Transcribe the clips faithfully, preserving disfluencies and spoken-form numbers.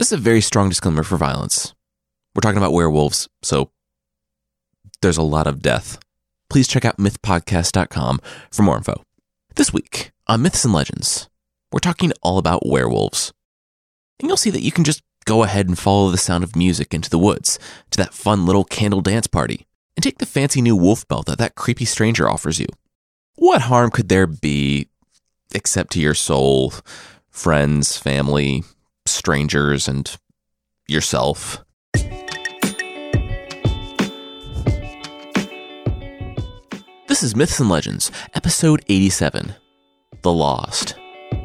This is a very strong disclaimer for violence. We're talking about werewolves, so there's a lot of death. Please check out myth podcast dot com for more info. This week on Myths and Legends, we're talking all about werewolves. And you'll see that you can just go ahead and follow the sound of music into the woods to that fun little candle dance party and take the fancy new wolf belt that that creepy stranger offers you. What harm could there be except to your soul, friends, family, strangers, and yourself? This is Myths and Legends, episode eighty-seven, The Lost.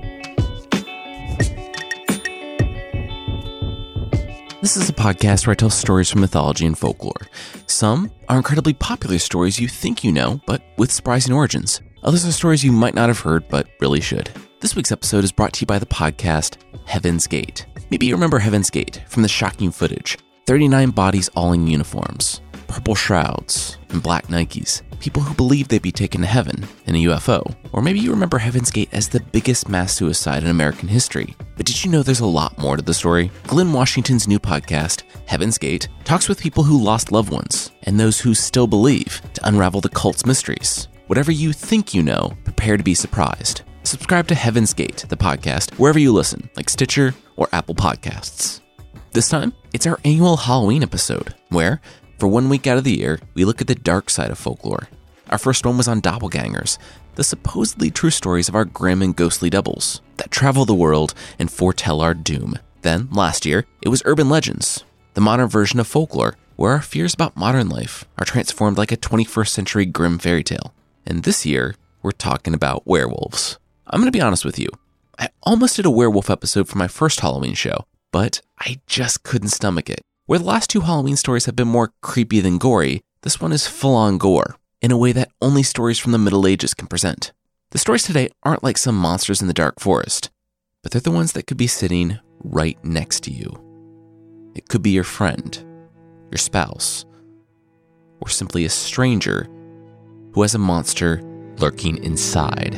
This is a podcast where I tell stories from mythology and folklore. Some are incredibly popular stories you think you know, but with surprising origins. Others are stories you might not have heard, but really should. This week's episode is brought to you by the podcast Heaven's Gate. Maybe you remember Heaven's Gate from the shocking footage. thirty-nine bodies all in uniforms, purple shrouds, and black Nikes. People who believe they'd be taken to heaven in a U F O. Or maybe you remember Heaven's Gate as the biggest mass suicide in American history. But did you know there's a lot more to the story? Glenn Washington's new podcast, Heaven's Gate, talks with people who lost loved ones and those who still believe to unravel the cult's mysteries. Whatever you think you know, prepare to be surprised. Subscribe to Heaven's Gate, the podcast, wherever you listen, like Stitcher or Apple Podcasts. This time, it's our annual Halloween episode, where, for one week out of the year, we look at the dark side of folklore. Our first one was on doppelgangers, the supposedly true stories of our grim and ghostly doubles that travel the world and foretell our doom. Then, last year, it was urban legends, the modern version of folklore, where our fears about modern life are transformed like a twenty-first century grim fairy tale. And this year, we're talking about werewolves. I'm going to be honest with you. I almost did a werewolf episode for my first Halloween show, but I just couldn't stomach it. Where the last two Halloween stories have been more creepy than gory, this one is full-on gore, in a way that only stories from the Middle Ages can present. The stories today aren't like some monsters in the dark forest, but they're the ones that could be sitting right next to you. It could be your friend, your spouse, or simply a stranger who has a monster lurking inside.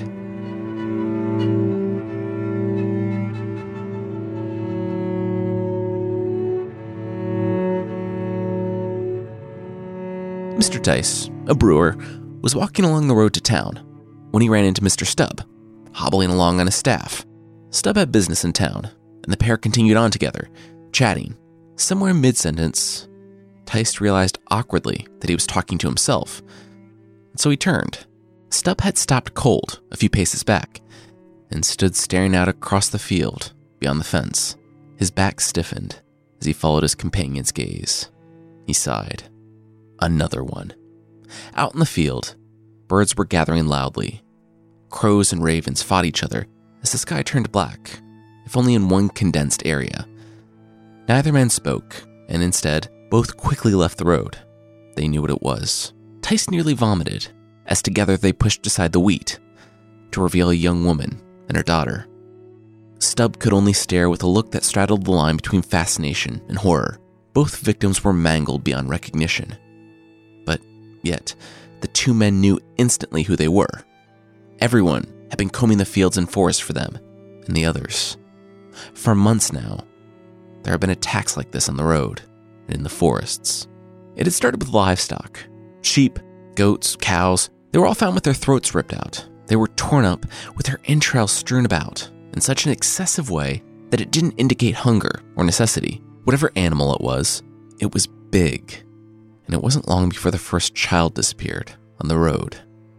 Mister Tice, a brewer, was walking along the road to town when he ran into Mister Stubb, hobbling along on his staff. Stubb had business in town, and the pair continued on together, chatting. Somewhere mid-sentence, Tice realized awkwardly that he was talking to himself, and so he turned. Stubb had stopped cold a few paces back and stood staring out across the field beyond the fence. His back stiffened as he followed his companion's gaze. He sighed. Another one. Out in the field, birds were gathering loudly. Crows and ravens fought each other as the sky turned black, if only in one condensed area. Neither man spoke, and instead, both quickly left the road. They knew what it was. Tice nearly vomited, as together they pushed aside the wheat to reveal a young woman and her daughter. Stubb could only stare with a look that straddled the line between fascination and horror. Both victims were mangled beyond recognition. But yet, the two men knew instantly who they were. Everyone had been combing the fields and forests for them and the others. For months now, there have been attacks like this on the road and in the forests. It had started with livestock. Sheep, goats, cows, they were all found with their throats ripped out. They were torn up with their entrails strewn about in such an excessive way that it didn't indicate hunger or necessity. Whatever animal it was, it was big. And it wasn't long before the first child disappeared on the road.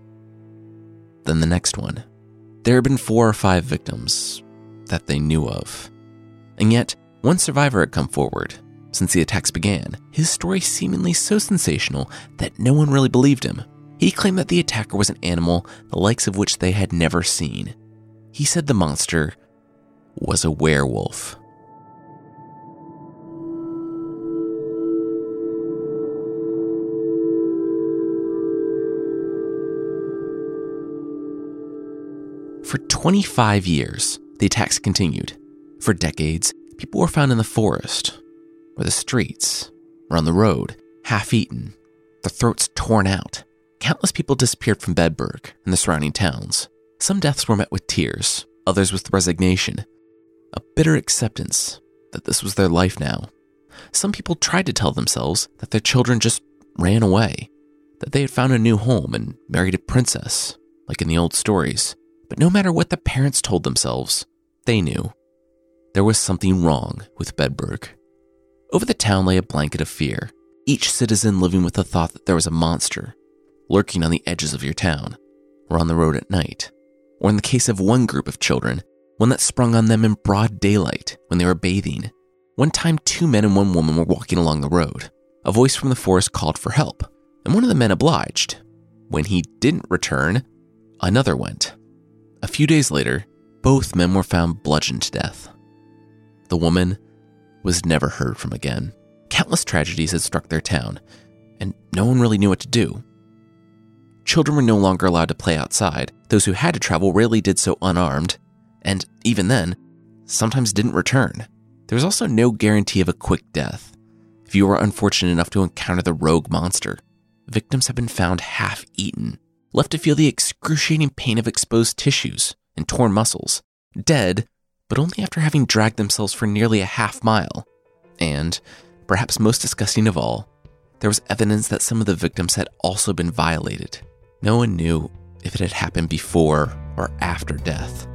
Then the next one. There had been four or five victims that they knew of. And yet, one survivor had come forward since the attacks began, his story seemingly so sensational that no one really believed him. He claimed that the attacker was an animal the likes of which they had never seen. He said the monster was a werewolf. For twenty-five years, the attacks continued. For decades, people were found in the forest, or the streets, or on the road, half-eaten, their throats torn out. Countless people disappeared from Bedburg and the surrounding towns. Some deaths were met with tears, others with resignation, a bitter acceptance that this was their life now. Some people tried to tell themselves that their children just ran away, that they had found a new home and married a princess, like in the old stories. But no matter what the parents told themselves, they knew there was something wrong with Bedburg. Over the town lay a blanket of fear, each citizen living with the thought that there was a monster lurking on the edges of your town, or on the road at night, or in the case of one group of children, one that sprung on them in broad daylight when they were bathing. One time, two men and one woman were walking along the road. A voice from the forest called for help, and one of the men obliged. When he didn't return, another went. A few days later, both men were found bludgeoned to death. The woman was never heard from again. Countless tragedies had struck their town, and no one really knew what to do. Children were no longer allowed to play outside. Those who had to travel rarely did so unarmed, and even then, sometimes didn't return. There was also no guarantee of a quick death. If you were unfortunate enough to encounter the rogue monster, victims have been found half-eaten, left to feel the excruciating pain of exposed tissues and torn muscles, dead, but only after having dragged themselves for nearly a half mile. And, perhaps most disgusting of all, there was evidence that some of the victims had also been violated. No one knew if it had happened before or after death.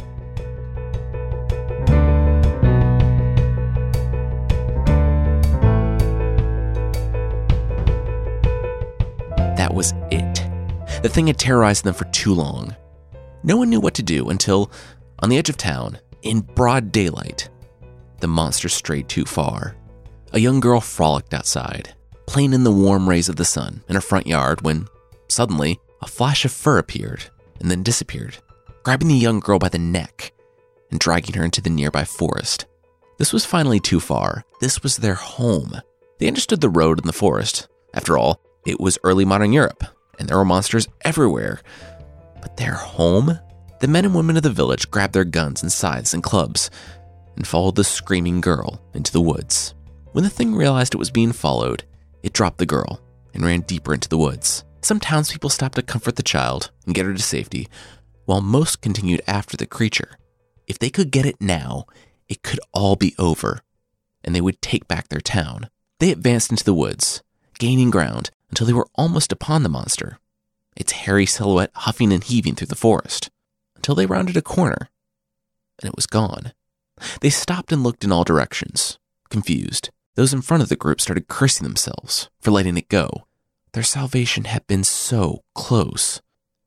That was it. The thing had terrorized them for too long. No one knew what to do until, on the edge of town, in broad daylight, the monster strayed too far. A young girl frolicked outside, playing in the warm rays of the sun in her front yard when, suddenly, a flash of fur appeared and then disappeared, grabbing the young girl by the neck and dragging her into the nearby forest. This was finally too far. This was their home. They understood the road and the forest. After all, it was early modern Europe, and there were monsters everywhere. But their home? The men and women of the village grabbed their guns and scythes and clubs and followed the screaming girl into the woods. When the thing realized it was being followed, it dropped the girl and ran deeper into the woods. Some townspeople stopped to comfort the child and get her to safety, while most continued after the creature. If they could get it now, it could all be over, and they would take back their town. They advanced into the woods, gaining ground until they were almost upon the monster, its hairy silhouette huffing and heaving through the forest, until they rounded a corner, and it was gone. They stopped and looked in all directions, confused. Those in front of the group started cursing themselves for letting it go. Their salvation had been so close.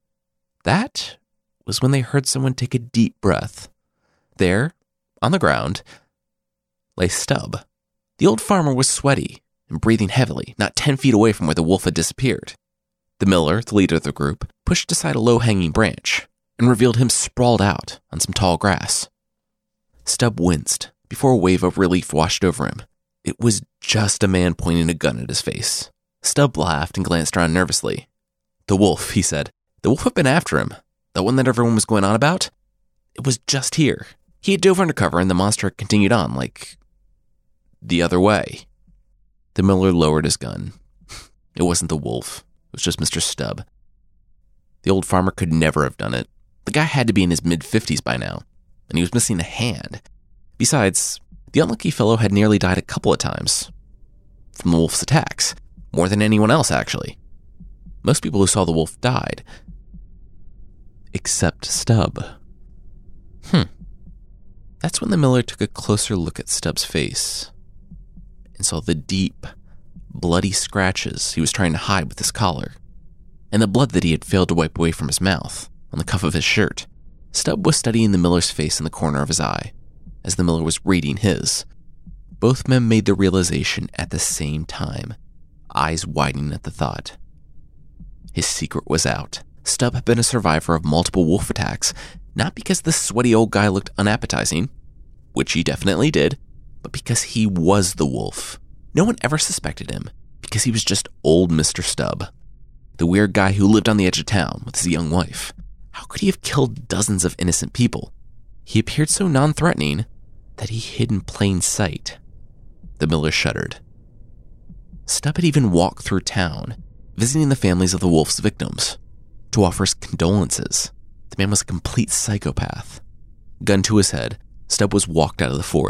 That was when they heard someone take a deep breath. There, on the ground, lay Stub. The old farmer was sweaty and breathing heavily, not ten feet away from where the wolf had disappeared. The miller, the leader of the group, pushed aside a low-hanging branch and revealed him sprawled out on some tall grass. Stub winced before a wave of relief washed over him. It was just a man pointing a gun at his face. Stub laughed and glanced around nervously. The wolf, he said. The wolf had been after him. The one that everyone was going on about? It was just here. He had dove under cover and the monster had continued on, like, the other way. The miller lowered his gun. It wasn't the wolf. It was just Mister Stub. The old farmer could never have done it. The guy had to be in his mid-fifties by now, and he was missing a hand. Besides, the unlucky fellow had nearly died a couple of times from the wolf's attacks. More than anyone else, actually. Most people who saw the wolf died. Except Stub. Hmm. That's when the miller took a closer look at Stub's face and saw the deep, bloody scratches he was trying to hide with his collar, and the blood that he had failed to wipe away from his mouth on the cuff of his shirt. Stub was studying the miller's face in the corner of his eye, as the miller was reading his. Both men made the realization at the same time, eyes widening at the thought. His secret was out. Stub had been a survivor of multiple wolf attacks, not because the sweaty old guy looked unappetizing, which he definitely did, but because he was the wolf. No one ever suspected him, because he was just old Mister Stub, the weird guy who lived on the edge of town with his young wife. How could he have killed dozens of innocent people? He appeared so non-threatening that he hid in plain sight. The miller shuddered. Stub had even walked through town, visiting the families of the wolf's victims, to offer his condolences. The man was a complete psychopath. Gun to his head, Stub was walked out of the forest,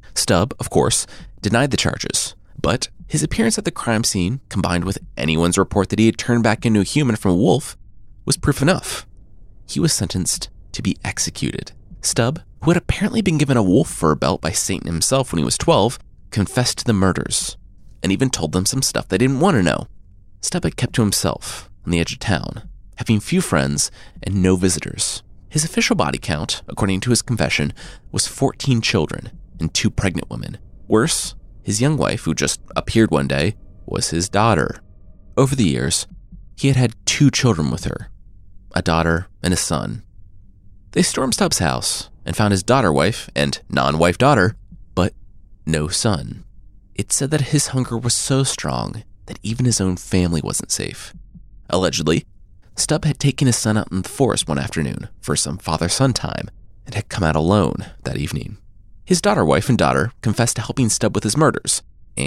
Stubb, of course, denied the charges, but his appearance at the crime scene, combined with anyone's report that he had turned back into a human from a wolf, was proof enough. He was sentenced to be executed. Stubb, who had apparently been given a wolf fur belt by Satan himself when he was twelve, confessed to the murders, and even told them some stuff they didn't want to know. Stubb had kept to himself on the edge of town, having few friends and no visitors. His official body count, according to his confession, was fourteen children and two pregnant women. Worse, his young wife, who just appeared one day, was his daughter. Over the years, he had had two children with her, a daughter and a son. They stormed Stubb's house and found his daughter-wife and non-wife daughter, but no son. It said that his hunger was so strong that even his own family wasn't safe. Allegedly, Stubb had taken his son out in the forest one afternoon for some father-son time and had come out alone that evening. His daughter-wife and daughter confessed to helping Stubb with his murders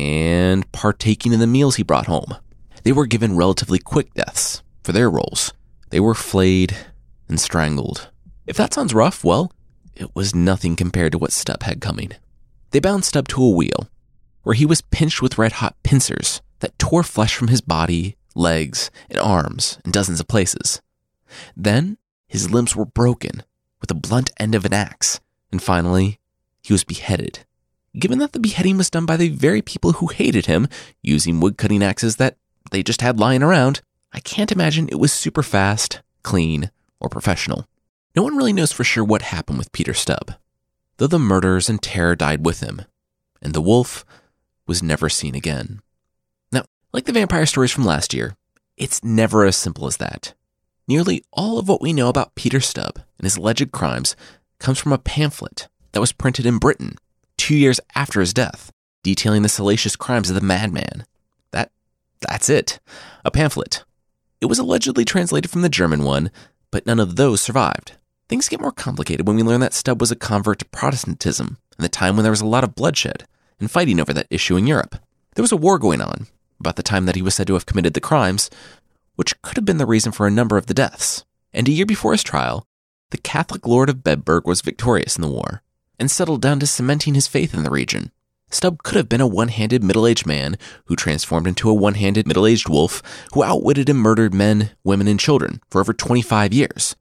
and partaking in the meals he brought home. They were given relatively quick deaths for their roles. They were flayed and strangled. If that sounds rough, well, it was nothing compared to what Stubb had coming. They bound Stubb to a wheel, where he was pinched with red-hot pincers that tore flesh from his body, legs, and arms in dozens of places. Then, his limbs were broken with the blunt end of an axe, and finally, he was beheaded. Given that the beheading was done by the very people who hated him, using wood-cutting axes that they just had lying around, I can't imagine it was super fast, clean, or professional. No one really knows for sure what happened with Peter Stubb, though the murders and terror died with him, and the wolf was never seen again. Now, like the vampire stories from last year, it's never as simple as that. Nearly all of what we know about Peter Stubb and his alleged crimes comes from a pamphlet that was printed in Britain two years after his death, detailing the salacious crimes of the madman. That, that's it, a pamphlet. It was allegedly translated from the German one, but none of those survived. Things get more complicated when we learn that Stubb was a convert to Protestantism in the time when there was a lot of bloodshed and fighting over that issue in Europe. There was a war going on about the time that he was said to have committed the crimes, which could have been the reason for a number of the deaths. And a year before his trial, the Catholic Lord of Bedburg was victorious in the war and settled down to cementing his faith in the region. Stubb could have been a one-handed middle-aged man who transformed into a one-handed middle-aged wolf who outwitted and murdered men, women, and children for over twenty-five years.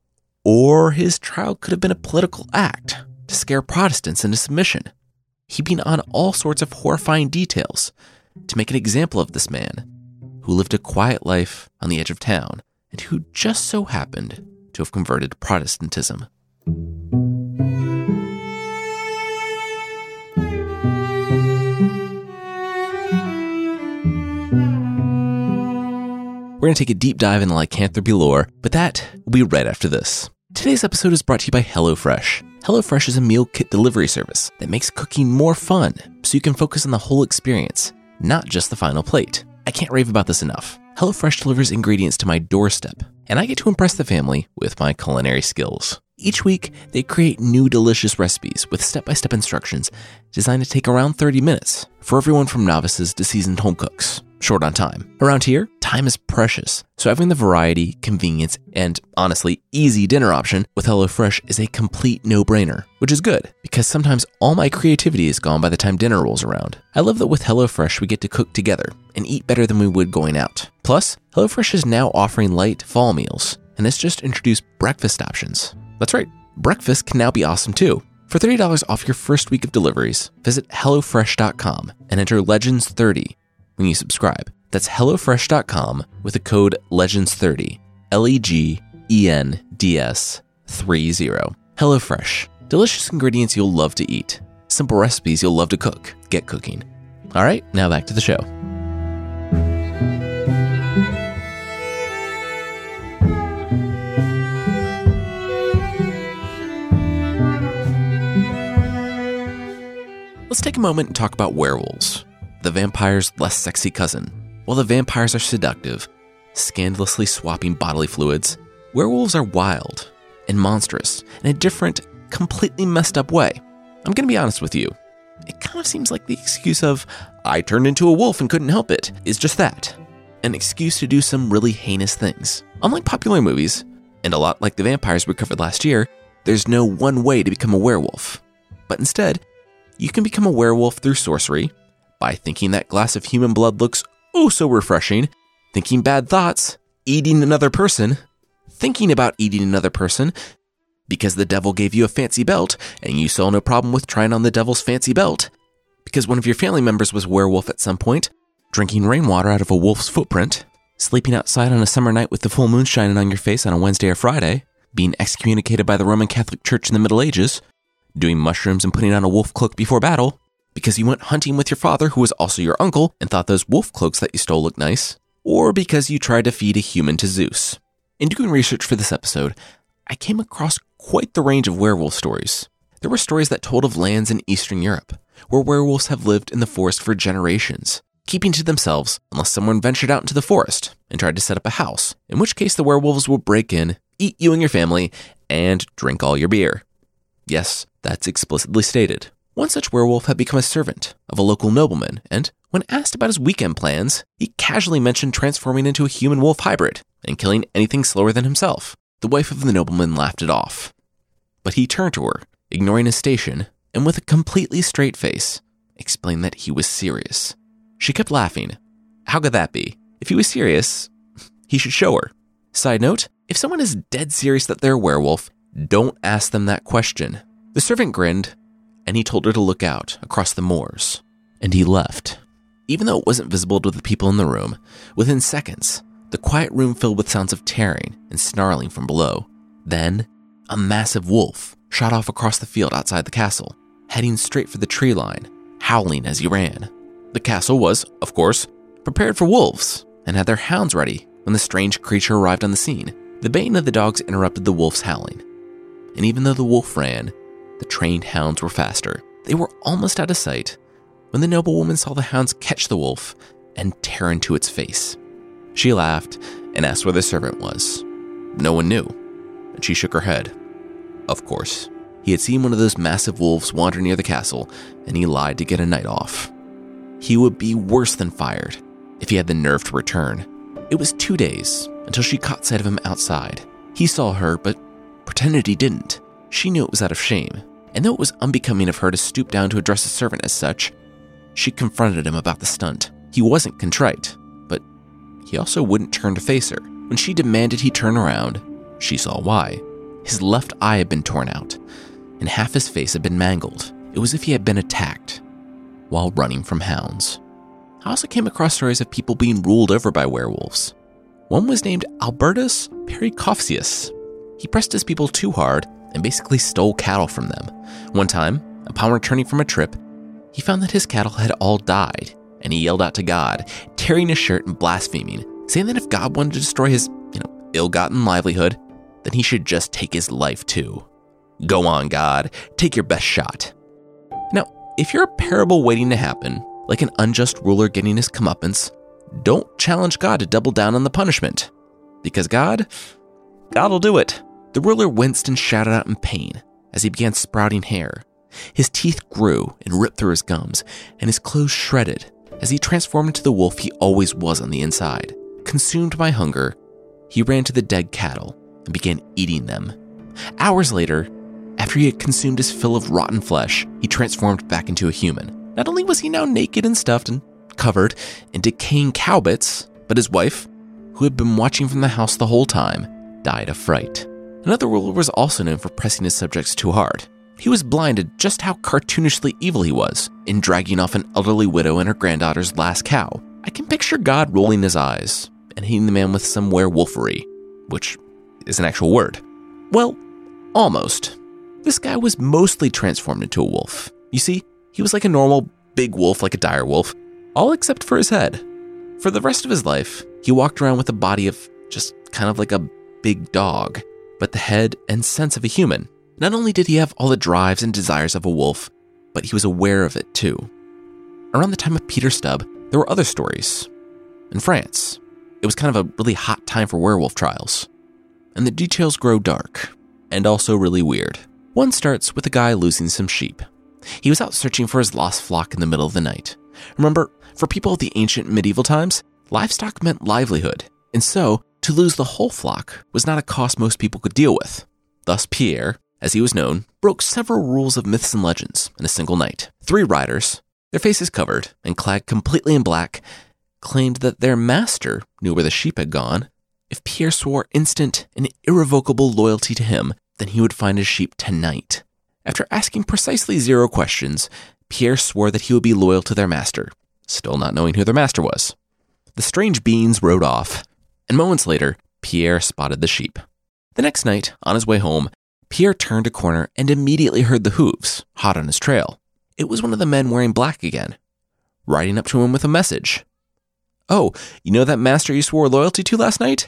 Or his trial could have been a political act to scare Protestants into submission, heaping on all sorts of horrifying details to make an example of this man who lived a quiet life on the edge of town and who just so happened to have converted to Protestantism. We're going to take a deep dive into lycanthropy lore, but that will be right after this. Today's episode is brought to you by HelloFresh. HelloFresh is a meal kit delivery service that makes cooking more fun, so you can focus on the whole experience, not just the final plate. I can't rave about this enough. HelloFresh delivers ingredients to my doorstep, and I get to impress the family with my culinary skills. Each week, they create new delicious recipes with step-by-step instructions designed to take around thirty minutes for everyone from novices to seasoned home cooks. Short on time. Around here, time is precious, so having the variety, convenience, and honestly, easy dinner option with HelloFresh is a complete no-brainer, which is good because sometimes all my creativity is gone by the time dinner rolls around. I love that with HelloFresh we get to cook together and eat better than we would going out. Plus, HelloFresh is now offering light fall meals, and it's just introduced breakfast options. That's right, breakfast can now be awesome too. For thirty dollars off your first week of deliveries, visit HelloFresh dot com and enter Legends thirty when you subscribe. That's HelloFresh dot com with the code Legends thirty, L E G E N D S thirty. HelloFresh, delicious ingredients you'll love to eat. Simple recipes you'll love to cook. Get cooking. All right, now back to the show. Let's take a moment and talk about werewolves, the vampire's less sexy cousin. While the vampires are seductive, scandalously swapping bodily fluids, werewolves are wild and monstrous in a different, completely messed up way. I'm going to be honest with you. It kind of seems like the excuse of, I turned into a wolf and couldn't help it, is just that. An excuse to do some really heinous things. Unlike popular movies, and a lot like the vampires we covered last year, there's no one way to become a werewolf. But instead, You can become a werewolf through sorcery, by thinking that glass of human blood looks oh so refreshing, thinking bad thoughts, eating another person, thinking about eating another person, because the devil gave you a fancy belt and you saw no problem with trying on the devil's fancy belt, because one of your family members was a werewolf at some point, drinking rainwater out of a wolf's footprint, sleeping outside on a summer night with the full moon shining on your face on a Wednesday or Friday, being excommunicated by the Roman Catholic Church in the Middle Ages, doing mushrooms and putting on a wolf cloak before battle, because you went hunting with your father who was also your uncle and thought those wolf cloaks that you stole looked nice, or because you tried to feed a human to Zeus. In doing research for this episode, I came across quite the range of werewolf stories. There were stories that told of lands in Eastern Europe, where werewolves have lived in the forest for generations, keeping to themselves unless someone ventured out into the forest and tried to set up a house, in which case the werewolves will break in, eat you and your family, and drink all your beer. Yes, that's explicitly stated. One such werewolf had become a servant of a local nobleman, and when asked about his weekend plans, he casually mentioned transforming into a human-wolf hybrid and killing anything slower than himself. The wife of the nobleman laughed it off. But he turned to her, ignoring his station, and with a completely straight face, explained that he was serious. She kept laughing. How could that be? If he was serious, he should show her. Side note, if someone is dead serious that they're a werewolf, don't ask them that question. The servant grinned, and he told her to look out across the moors. And he left. Even though it wasn't visible to the people in the room, within seconds, the quiet room filled with sounds of tearing and snarling from below. Then, a massive wolf shot off across the field outside the castle, heading straight for the tree line, howling as he ran. The castle was, of course, prepared for wolves and had their hounds ready when the strange creature arrived on the scene. The baying of the dogs interrupted the wolf's howling. And even though the wolf ran, the trained hounds were faster. They were almost out of sight when the noblewoman saw the hounds catch the wolf and tear into its face. She laughed and asked where the servant was. No one knew, and she shook her head. Of course, he had seen one of those massive wolves wander near the castle, and he lied to get a night off. He would be worse than fired if he had the nerve to return. It was two days until she caught sight of him outside. He saw her, but pretended he didn't. She knew it was out of shame, and though it was unbecoming of her to stoop down to address a servant as such, she confronted him about the stunt. He wasn't contrite, but he also wouldn't turn to face her. When she demanded he turn around, she saw why. His left eye had been torn out, and half his face had been mangled. It was as if he had been attacked while running from hounds. I also came across stories of people being ruled over by werewolves. One was named Albertus Pericopsius. He pressed his people too hard and basically stole cattle from them. One time, upon returning from a trip, he found that his cattle had all died, and he yelled out to God, tearing his shirt and blaspheming, saying that if God wanted to destroy his, you know, ill-gotten livelihood, then he should just take his life too. Go on, God, take your best shot. Now, if you're a parable waiting to happen, like an unjust ruler getting his comeuppance, don't challenge God to double down on the punishment. Because God, God will do it. The ruler winced and shouted out in pain as he began sprouting hair. His teeth grew and ripped through his gums, and his clothes shredded as he transformed into the wolf he always was on the inside. Consumed by hunger, he ran to the dead cattle and began eating them. Hours later, after he had consumed his fill of rotten flesh, he transformed back into a human. Not only was he now naked and stuffed and covered in decaying cow bits, but his wife, who had been watching from the house the whole time, died of fright. Another ruler was also known for pressing his subjects too hard. He was blinded just how cartoonishly evil he was in dragging off an elderly widow and her granddaughter's last cow. I can picture God rolling his eyes and hitting the man with some werewolfery, which is an actual word. Well, almost. This guy was mostly transformed into a wolf. You see, he was like a normal big wolf, like a dire wolf, all except for his head. For the rest of his life, he walked around with a body of just kind of like a big dog, but the head and sense of a human. Not only did he have all the drives and desires of a wolf, but he was aware of it too. Around the time of Peter Stubb, there were other stories. In France, it was kind of a really hot time for werewolf trials, and the details grow dark, and also really weird. One starts with a guy losing some sheep. He was out searching for his lost flock in the middle of the night. Remember, for people of the ancient medieval times, livestock meant livelihood, and so to lose the whole flock was not a cost most people could deal with. Thus Pierre, as he was known, broke several rules of myths and legends in a single night. Three riders, their faces covered and clad completely in black, claimed that their master knew where the sheep had gone. If Pierre swore instant and irrevocable loyalty to him, then he would find his sheep tonight. After asking precisely zero questions, Pierre swore that he would be loyal to their master, still not knowing who their master was. The strange beings rode off, and moments later, Pierre spotted the sheep. The next night, on his way home, Pierre turned a corner and immediately heard the hooves, hot on his trail. It was one of the men wearing black again, riding up to him with a message. "Oh, you know that master you swore loyalty to last night?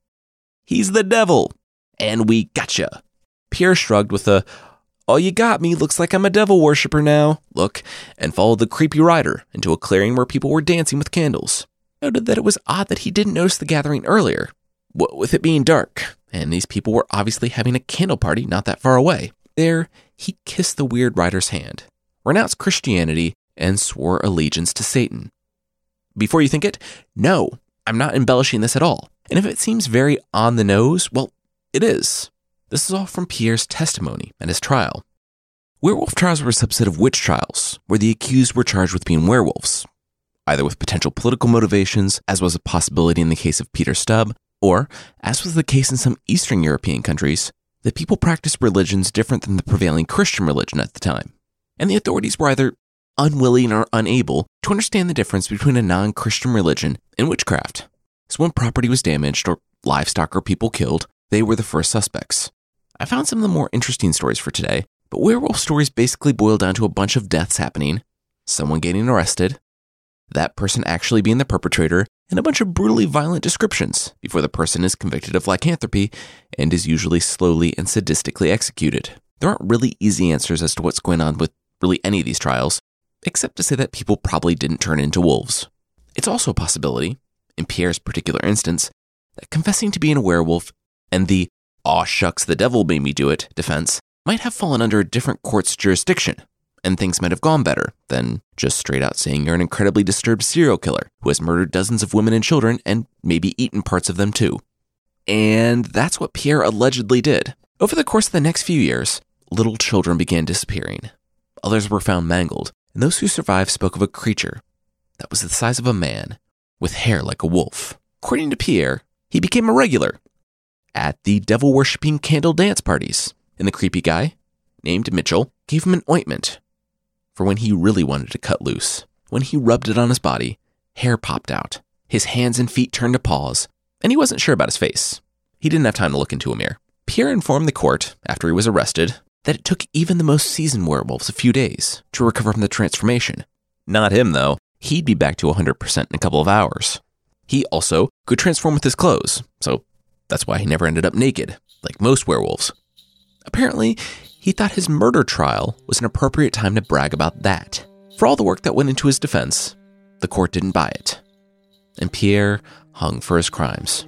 He's the devil, and we gotcha." Pierre shrugged with a, "Oh, you got me, looks like I'm a devil worshiper now," look, and followed the creepy rider into a clearing where people were dancing with candles. Noted that it was odd that he didn't notice the gathering earlier, what with it being dark, and these people were obviously having a candle party not that far away. There, he kissed the weird rider's hand, renounced Christianity, and swore allegiance to Satan. Before you think it, no, I'm not embellishing this at all. And if it seems very on the nose, well, it is. This is all from Pierre's testimony at his trial. Werewolf trials were a subset of witch trials, where the accused were charged with being werewolves, either with potential political motivations, as was a possibility in the case of Peter Stubb, or, as was the case in some Eastern European countries, that people practiced religions different than the prevailing Christian religion at the time. And the authorities were either unwilling or unable to understand the difference between a non-Christian religion and witchcraft. So when property was damaged or livestock or people killed, they were the first suspects. I found some of the more interesting stories for today, but werewolf stories basically boil down to a bunch of deaths happening, someone getting arrested, that person actually being the perpetrator, and a bunch of brutally violent descriptions before the person is convicted of lycanthropy and is usually slowly and sadistically executed. There aren't really easy answers as to what's going on with really any of these trials, except to say that people probably didn't turn into wolves. It's also a possibility, in Pierre's particular instance, that confessing to being a werewolf and the "aw shucks, the devil made me do it" defense might have fallen under a different court's jurisdiction, and things might have gone better than just straight out saying you're an incredibly disturbed serial killer who has murdered dozens of women and children and maybe eaten parts of them too. And that's what Pierre allegedly did. Over the course of the next few years, little children began disappearing. Others were found mangled, and those who survived spoke of a creature that was the size of a man with hair like a wolf. According to Pierre, he became a regular at the devil-worshipping candle dance parties, and the creepy guy, named Mitchell, gave him an ointment for when he really wanted to cut loose. When he rubbed it on his body, hair popped out, his hands and feet turned to paws, and he wasn't sure about his face. He didn't have time to look into a mirror. Pierre informed the court, after he was arrested, that it took even the most seasoned werewolves a few days to recover from the transformation. Not him, though. He'd be back to one hundred percent in a couple of hours. He also could transform with his clothes, so that's why he never ended up naked, like most werewolves. Apparently, he thought his murder trial was an appropriate time to brag about that. For all the work that went into his defense, the court didn't buy it, and Pierre hung for his crimes.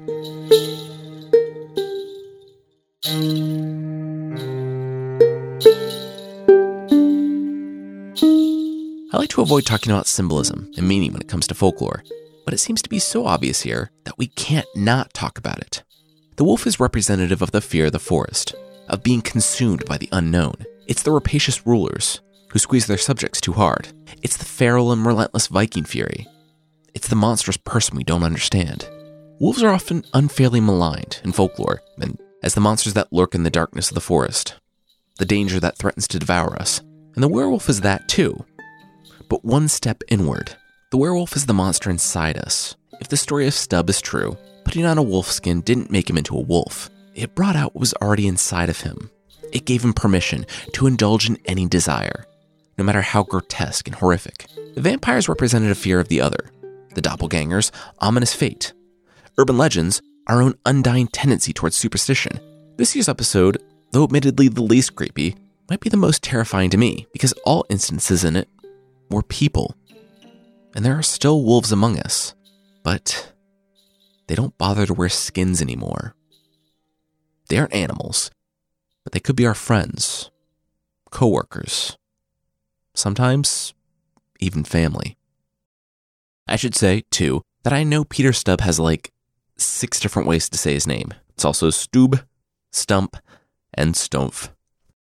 I like to avoid talking about symbolism and meaning when it comes to folklore, but it seems to be so obvious here that we can't not talk about it. The wolf is representative of the fear of the forest, of being consumed by the unknown. It's the rapacious rulers who squeeze their subjects too hard. It's the feral and relentless Viking fury. It's the monstrous person we don't understand. Wolves are often unfairly maligned in folklore and as the monsters that lurk in the darkness of the forest, the danger that threatens to devour us. And the werewolf is that too. But one step inward. The werewolf is the monster inside us. If the story of Stubb is true, putting on a wolf skin didn't make him into a wolf. It brought out what was already inside of him. It gave him permission to indulge in any desire, no matter how grotesque and horrific. The vampires represented a fear of the other, the doppelganger's ominous fate. Urban legends, our own undying tendency towards superstition. This year's episode, though admittedly the least creepy, might be the most terrifying to me because all instances in it were people. And there are still wolves among us, but they don't bother to wear skins anymore. They aren't animals, but they could be our friends, co-workers, sometimes even family. I should say, too, that I know Peter Stubb has like six different ways to say his name. It's also Stub, Stump, and Stumpf.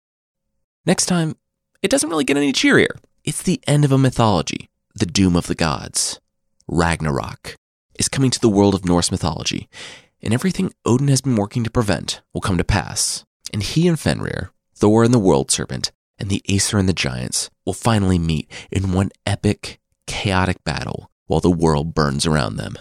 Next time, it doesn't really get any cheerier. It's the end of a mythology, the doom of the gods. Ragnarok is coming to the world of Norse mythology, and everything Odin has been working to prevent will come to pass. And he and Fenrir, Thor and the World Serpent, and the Aesir and the Giants will finally meet in one epic, chaotic battle while the world burns around them.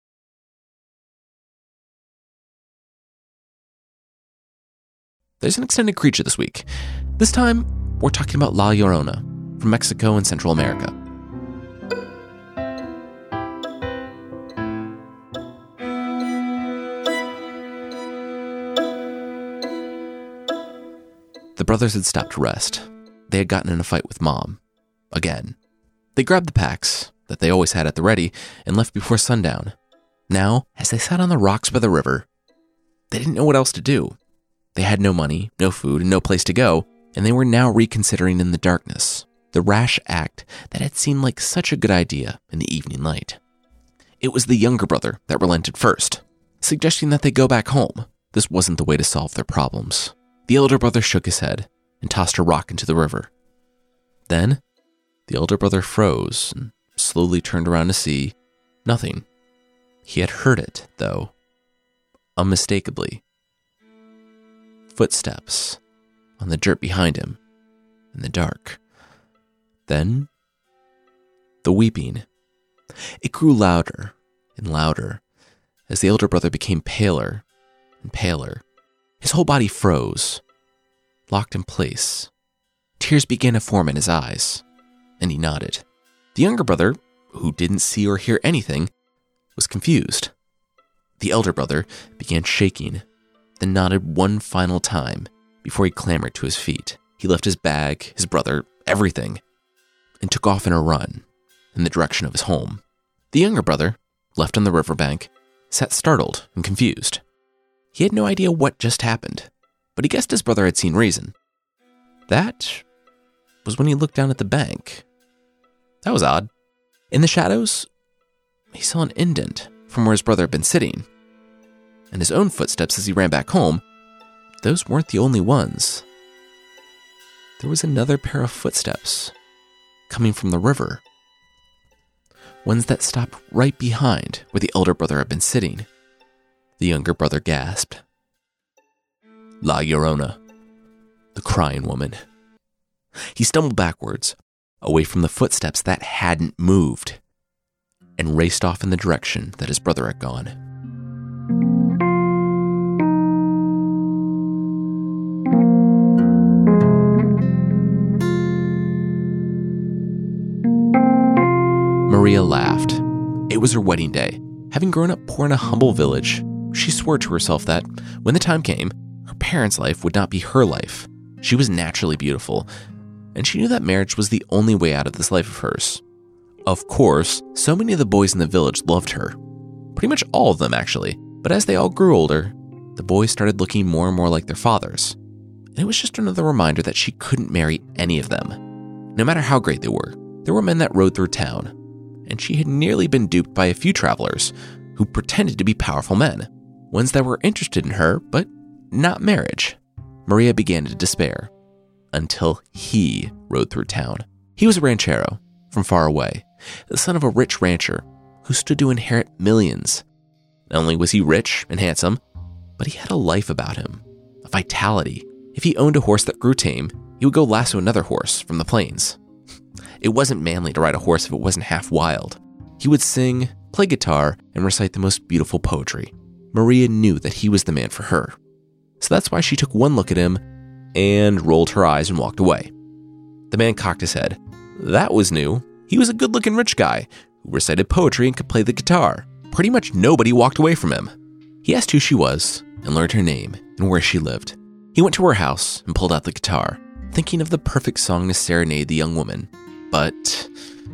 There's an extended creature this week. This time, we're talking about La Llorona from Mexico and Central America. The brothers had stopped to rest. They had gotten in a fight with Mom. Again. They grabbed the packs that they always had at the ready and left before sundown. Now, as they sat on the rocks by the river, they didn't know what else to do. They had no money, no food, and no place to go, and they were now reconsidering in the darkness the rash act that had seemed like such a good idea in the evening light. It was the younger brother that relented first, suggesting that they go back home. This wasn't the way to solve their problems. The elder brother shook his head and tossed a rock into the river. Then, the elder brother froze and slowly turned around to see nothing. He had heard it, though, unmistakably. Footsteps on the dirt behind him in the dark. Then, the weeping. It grew louder and louder as the elder brother became paler and paler. His whole body froze, locked in place. Tears began to form in his eyes, and he nodded. The younger brother, who didn't see or hear anything, was confused. The elder brother began shaking, then nodded one final time before he clambered to his feet. He left his bag, his brother, everything, and took off in a run in the direction of his home. The younger brother, left on the riverbank, sat startled and confused. He had no idea what just happened, but he guessed his brother had seen reason. That was when he looked down at the bank. That was odd. In the shadows, he saw an indent from where his brother had been sitting, and his own footsteps as he ran back home. Those weren't the only ones. There was another pair of footsteps coming from the river. Ones that stopped right behind where the elder brother had been sitting. The younger brother gasped. La Llorona, the crying woman. He stumbled backwards, away from the footsteps that hadn't moved, and raced off in the direction that his brother had gone. Maria laughed. It was her wedding day. Having grown up poor in a humble village, she swore to herself that, when the time came, her parents' life would not be her life. She was naturally beautiful, and she knew that marriage was the only way out of this life of hers. Of course, so many of the boys in the village loved her. Pretty much all of them, actually. But as they all grew older, the boys started looking more and more like their fathers. And it was just another reminder that she couldn't marry any of them. No matter how great they were, there were men that rode through town, and she had nearly been duped by a few travelers who pretended to be powerful men, ones that were interested in her, but not marriage. Maria began to despair, until he rode through town. He was a ranchero from far away, the son of a rich rancher who stood to inherit millions. Not only was he rich and handsome, but he had a life about him, a vitality. If he owned a horse that grew tame, he would go lasso another horse from the plains. It wasn't manly to ride a horse if it wasn't half wild. He would sing, play guitar, and recite the most beautiful poetry. Maria knew that he was the man for her. So that's why she took one look at him and rolled her eyes and walked away. The man cocked his head. That was new. He was a good-looking rich guy who recited poetry and could play the guitar. Pretty much nobody walked away from him. He asked who she was and learned her name and where she lived. He went to her house and pulled out the guitar, thinking of the perfect song to serenade the young woman. But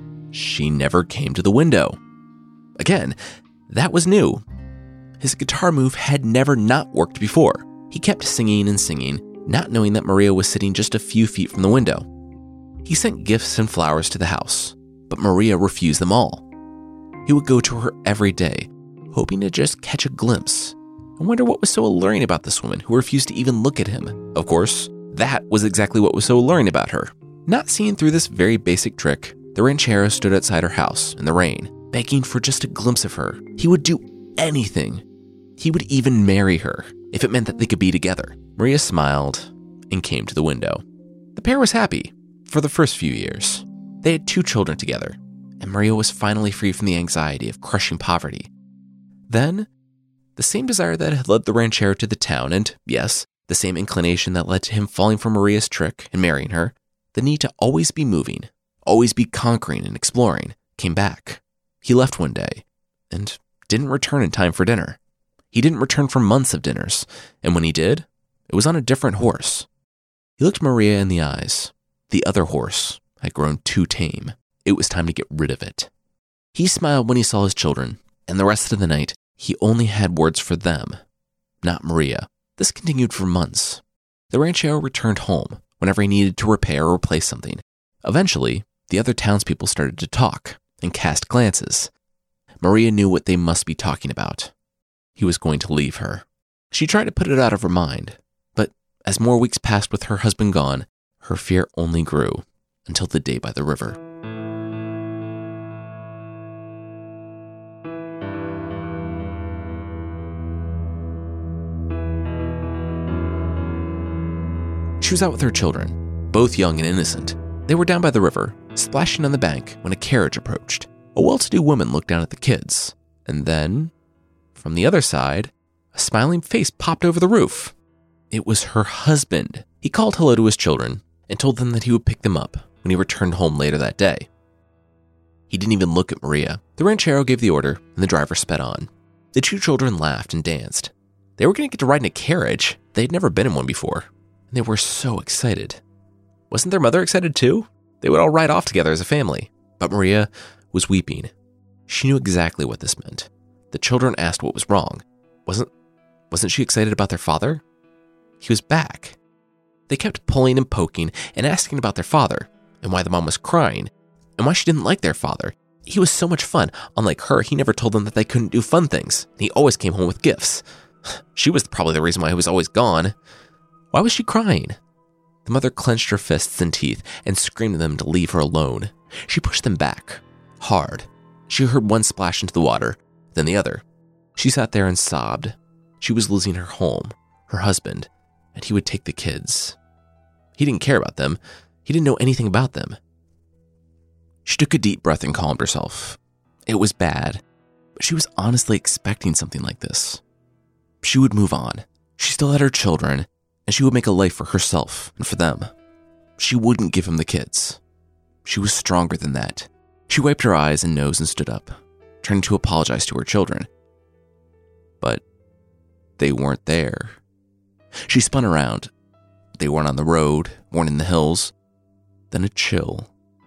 she never came to the window. Again, that was new. His guitar move had never not worked before. He kept singing and singing, not knowing that Maria was sitting just a few feet from the window. He sent gifts and flowers to the house, but Maria refused them all. He would go to her every day, hoping to just catch a glimpse, and wonder what was so alluring about this woman who refused to even look at him. Of course, That was exactly what was so alluring about her. Not seeing through this very basic trick, the ranchero stood outside her house in the rain, begging for just a glimpse of her. He would do anything. He would even marry her if it meant that they could be together. Maria smiled and came to the window. The pair was happy for the first few years. They had two children together, and Maria was finally free from the anxiety of crushing poverty. Then, the same desire that had led the ranchero to the town, and yes, the same inclination that led to him falling for Maria's trick and marrying her, the need to always be moving, always be conquering and exploring, came back. He left one day and didn't return in time for dinner. He didn't return for months of dinners, and when he did, it was on a different horse. He looked Maria in the eyes. The other horse had grown too tame. It was time to get rid of it. He smiled when he saw his children, and the rest of the night, he only had words for them, not Maria. This continued for months. The ranchero returned home whenever he needed to repair or replace something. Eventually, the other townspeople started to talk and cast glances. Maria knew what they must be talking about. He was going to leave her. She tried to put it out of her mind, but as more weeks passed with her husband gone, her fear only grew until the day by the river. She was out with her children, both young and innocent. They were down by the river, splashing on the bank when a carriage approached. A well-to-do woman looked down at the kids, and then, from the other side, a smiling face popped over the roof. It was her husband. He called hello to his children and told them that he would pick them up when he returned home later that day. He didn't even look at Maria. The ranchero gave the order, and the driver sped on. The two children laughed and danced. They were going to get to ride in a carriage. They had never been in one before. They were so excited. Wasn't their mother excited too? They would all ride off together as a family. But Maria was weeping. She knew exactly what this meant. The children asked what was wrong. Wasn't, wasn't she excited about their father? He was back. They kept pulling and poking and asking about their father, and why the mom was crying, and why she didn't like their father. He was so much fun. Unlike her, he never told them that they couldn't do fun things. He always came home with gifts. She was probably the reason why he was always gone. Why was she crying? The mother clenched her fists and teeth and screamed at them to leave her alone. She pushed them back, hard. She heard one splash into the water, then the other. She sat there and sobbed. She was losing her home, her husband, and he would take the kids. He didn't care about them. He didn't know anything about them. She took a deep breath and calmed herself. It was bad, but she was honestly expecting something like this. She would move on. She still had her children, and she would make a life for herself and for them. She wouldn't give him the kids. She was stronger than that. She wiped her eyes and nose and stood up, trying to apologize to her children. But they weren't there. She spun around. They weren't on the road, weren't in the hills. Then a chill.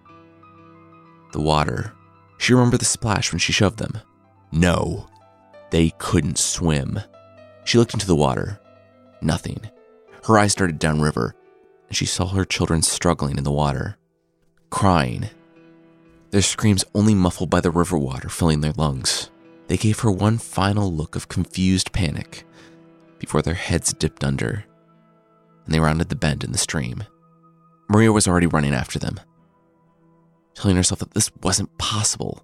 The water. She remembered the splash when she shoved them. No, they couldn't swim. She looked into the water. Nothing. Her eyes darted downriver, and she saw her children struggling in the water, crying, their screams only muffled by the river water filling their lungs. They gave her one final look of confused panic before their heads dipped under, and they rounded the bend in the stream. Maria was already running after them, telling herself that this wasn't possible.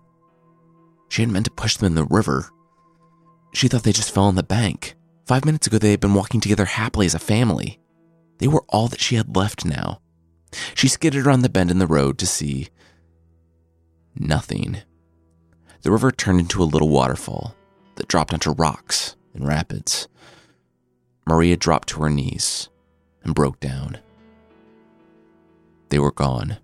She hadn't meant to push them in the river. She thought they just fell on the bank. Five minutes ago, they had been walking together happily as a family. They were all that she had left now. She skidded around the bend in the road to see nothing. The river turned into a little waterfall that dropped onto rocks and rapids. Maria dropped to her knees and broke down. They were gone.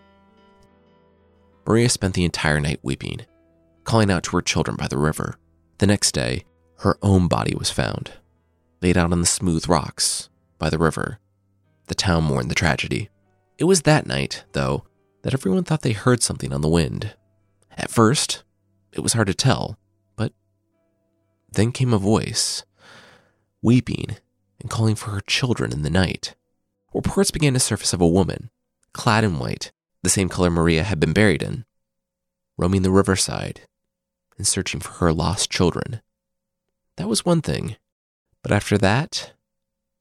Maria spent the entire night weeping, calling out to her children by the river. The next day, her own body was found, laid out on the smooth rocks by the river. The town mourned the tragedy. It was that night, though, that everyone thought they heard something on the wind. At first, it was hard to tell, but then came a voice, weeping and calling for her children in the night. Reports began to surface of a woman, clad in white, the same color Maria had been buried in, roaming the riverside and searching for her lost children. That was one thing, but after that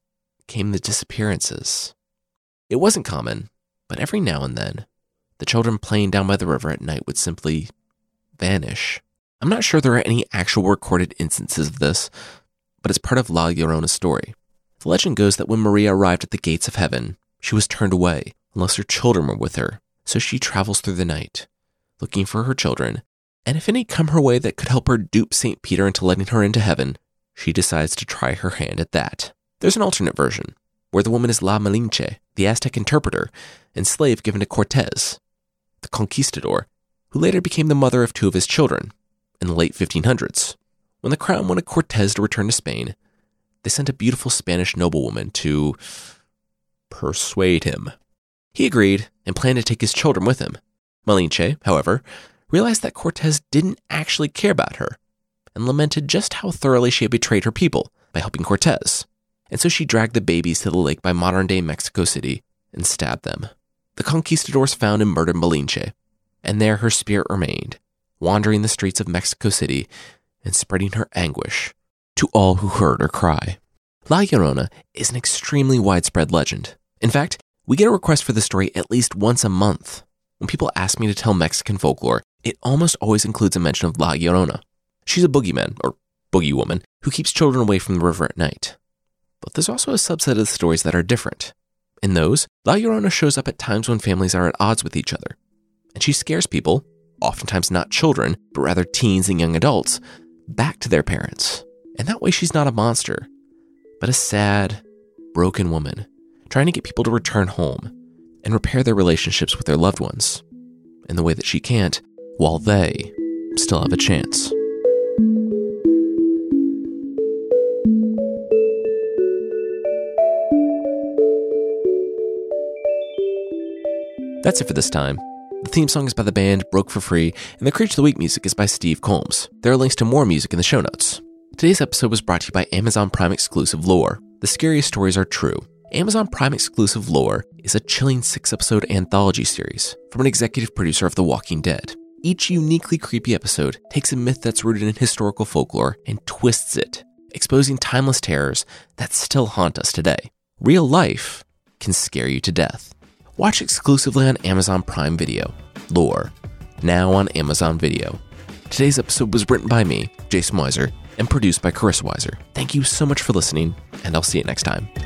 came the disappearances. It wasn't common, but every now and then, the children playing down by the river at night would simply vanish. I'm not sure there are any actual recorded instances of this, but it's part of La Llorona's story. The legend goes that when Maria arrived at the gates of heaven, she was turned away unless her children were with her, so she travels through the night, looking for her children, and if any come her way that could help her dupe Saint Peter into letting her into heaven, she decides to try her hand at that. There's an alternate version, where the woman is La Malinche, the Aztec interpreter and slave given to Cortez, the conquistador, who later became the mother of two of his children in the late fifteen hundreds. When the crown wanted Cortez to return to Spain, they sent a beautiful Spanish noblewoman to persuade him. He agreed and planned to take his children with him. Malinche, however, realized that Cortez didn't actually care about her and lamented just how thoroughly she had betrayed her people by helping Cortez. And so she dragged the babies to the lake by modern-day Mexico City and stabbed them. The conquistadors found and murdered Malinche, and there her spirit remained, wandering the streets of Mexico City and spreading her anguish to all who heard her cry. La Llorona is an extremely widespread legend. In fact, we get a request for the story at least once a month. When people ask me to tell Mexican folklore, it almost always includes a mention of La Llorona. She's a boogeyman, or boogie woman, who keeps children away from the river at night. But there's also a subset of the stories that are different. In those, La Llorona shows up at times when families are at odds with each other, and she scares people, oftentimes not children, but rather teens and young adults, back to their parents. And that way she's not a monster, but a sad, broken woman, trying to get people to return home and repair their relationships with their loved ones in the way that she can't, while they still have a chance. That's it for this time. The theme song is by the band Broke for Free, and the Creature of the Week music is by Steve Combs. There are links to more music in the show notes. Today's episode was brought to you by Amazon Prime exclusive Lore. The Scariest Stories Are True. Amazon Prime exclusive Lore is a chilling six-episode anthology series from an executive producer of The Walking Dead. Each uniquely creepy episode takes a myth that's rooted in historical folklore and twists it, exposing timeless terrors that still haunt us today. Real life can scare you to death. Watch exclusively on Amazon Prime Video. Lore, now on Amazon Video. Today's episode was written by me, Jason Weiser, and produced by Carissa Weiser. Thank you so much for listening, and I'll see you next time.